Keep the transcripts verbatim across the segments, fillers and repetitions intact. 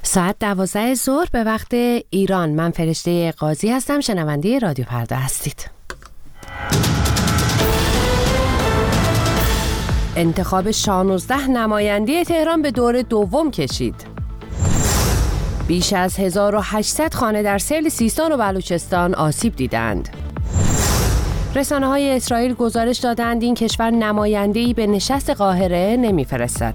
ساعت دوازده ظهر به وقت ایران. من فرشته قاضی هستم، شنونده رادیو فردا هستید. انتخاب شانزده نماینده تهران به دور دوم کشید. بیش از هزار و هشتصد خانه در سیل سیستان و بلوچستان آسیب دیدند. رسانه‌های اسرائیل گزارش دادند این کشور نماینده‌ای به نشست قاهره نمی‌فرستد.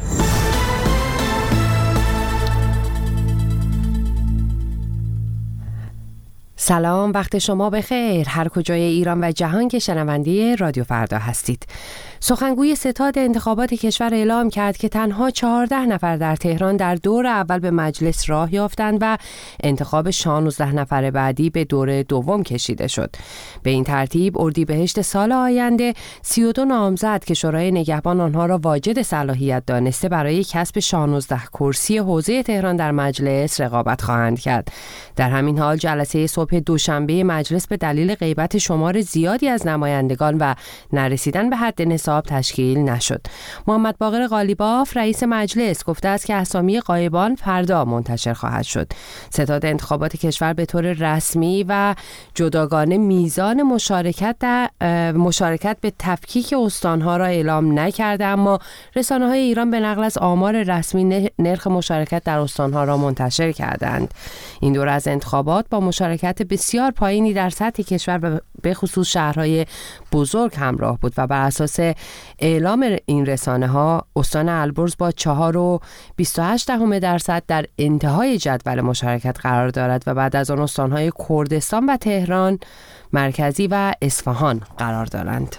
سلام، وقت شما بخیر. هر کجای ایران و جهان که شنونده رادیو فردا هستید. سخنگوی ستاد انتخابات کشور اعلام کرد که تنها چهارده نفر در تهران در دور اول به مجلس راه یافتند و انتخاب شانزده نفر بعدی به دور دوم کشیده شد. به این ترتیب اردیبهشت سال آینده سی و دو نامزد که شورای نگهبان آنها را واجد صلاحیت دانسته برای کسب شانزده کرسی حوزه تهران در مجلس رقابت خواهند کرد. در همین حال جلسه صبح دوشنبه مجلس به دلیل غیبت شمار زیادی از نمایندگان و نرسیدن به حد نصاب تشکیل نشد. محمد باقر قالیباف رئیس مجلس گفته است که اسامی غایبان فردا منتشر خواهد شد. ستاد انتخابات کشور به طور رسمی و جداگانه میزان مشارکت در مشارکت به تفکیک استانها را اعلام نکرده، اما رسانه‌های ایران به نقل از آمار رسمی نرخ مشارکت در استانها را منتشر کردند. این دوره از انتخابات با مشارکت بسیار پایینی در سطح کشور و به خصوص شهرهای بزرگ همراه بود و بر اساس اعلام این رسانه ها استان البرز با چهار و بیست و هشت دهم درصد در انتهای جدول مشارکت قرار دارد و بعد از آن استانهای کردستان و تهران مرکزی و اصفهان قرار دارند.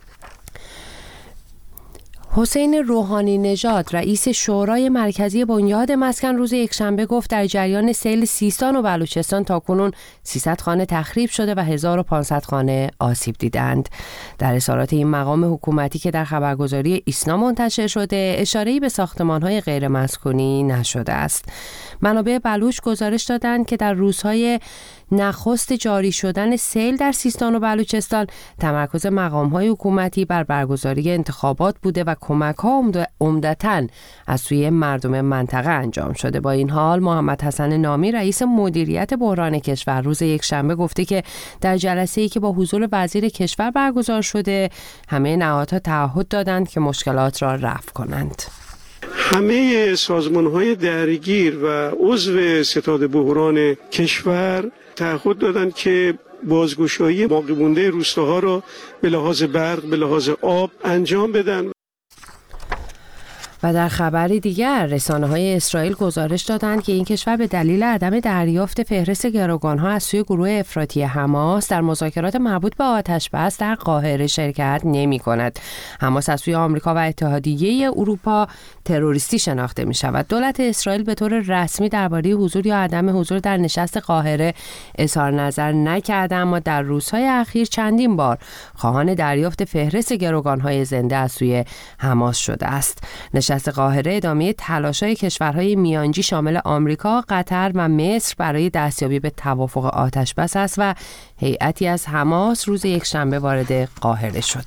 حسین روحانی نژاد رئیس شورای مرکزی بنیاد مسکن روز یکشنبه گفت در جریان سیل سیستان و بلوچستان تاکنون سیصد خانه تخریب شده و هزار و پانصد خانه آسیب دیدند. در اظهارات این مقام حکومتی که در خبرگزاری ایسنا منتشر شده اشاره‌ای به ساختمان‌های غیر مسکونی نشده است. منابع بلوچ گزارش دادند که در روزهای نخست جاری شدن سیل در سیستان و بلوچستان تمرکز مقام‌های حکومتی بر برگزاری انتخابات بوده و کمک‌ها عمدتاً از سوی مردم منطقه انجام شده. با این حال محمد حسن نامی رئیس مدیریت بحران کشور روز یکشنبه گفته که در جلسه‌ای که با حضور وزیر کشور برگزار شده همه نهادها تعهد دادند که مشکلات را رفع کنند. همه سازمان‌های درگیر و عضو ستاد بحران کشور تعهد دادند که بازگشایی باقی مونده روستاها را به لحاظ برق، به لحاظ آب انجام بدن. و در خبری دیگر رسانه‌های اسرائیل گزارش دادند که این کشور به دلیل عدم دریافت فهرست گروگان‌ها از سوی گروه افراطی حماس در مذاکرات مربوط به آتش‌بس در قاهره شرکت نمی‌کند. حماس از سوی آمریکا و اتحادیه اروپا تروریستی شناخته می‌شود. دولت اسرائیل به طور رسمی درباره حضور یا عدم حضور در نشست قاهره اظهار نظر نکرده، اما در روزهای اخیر چندین بار خواهان دریافت فهرست گروگان‌های زنده از سوی حماس شده است. نشست قاهره ادامه تلاش‌های کشورهای میانجی شامل آمریکا، قطر و مصر برای دستیابی به توافق آتش‌بس است و هیئتی از حماس روز یکشنبه وارد قاهره شد.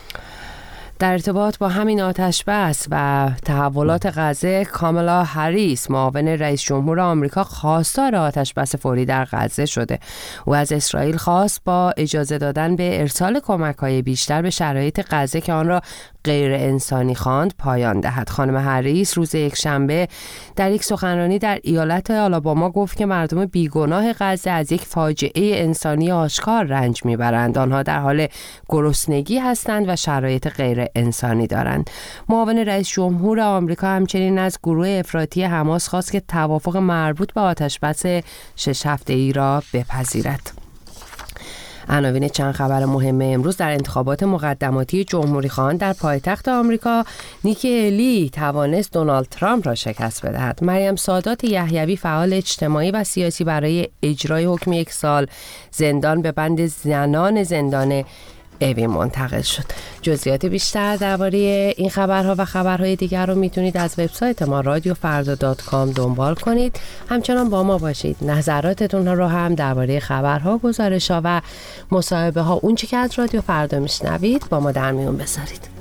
در ارتباط با همین آتش‌بس و تحولات غزه، کامالا هریس معاون رئیس جمهور آمریکا خواستار آتش‌بس فوری در غزه شده. او از اسرائیل خواست با اجازه دادن به ارسال کمک‌های بیشتر به شرایط غزه که آن را غیر انسانی خواند پایان دهد. خانم هریس روز یکشنبه در یک سخنرانی در ایالت آلاباما گفت که مردم بیگناه غزه از یک فاجعه انسانی آشکار رنج میبرند. آنها در حال گرسنگی هستند و شرایط غیر انسانی دارند. معاون رئیس جمهور آمریکا همچنین از گروه افراطی حماس خواست که توافق مربوط به آتش‌بس شش هفته‌ای را بپذیرد. عناوین چند خبر مهم امروز: در انتخابات مقدماتی جمهوری خواهان در پایتخت آمریکا، نیکی هلی توانست دونالد ترامپ را شکست بدهد. مریم سادات یحیوی فعال اجتماعی و سیاسی برای اجرای حکم یک سال زندان به بند زنان زندان اوین منتقل شد. جزئیات بیشتر درباره این خبرها و خبرهای دیگر رو میتونید از وبسایت ما رادیو فردا دات کام دنبال کنید. همچنان با ما باشید. نظراتتون رو هم درباره خبرها، گزارش‌ها و مصاحبه‌ها، اون چه که از رادیو فردا میشنوید با ما در میون بذارید.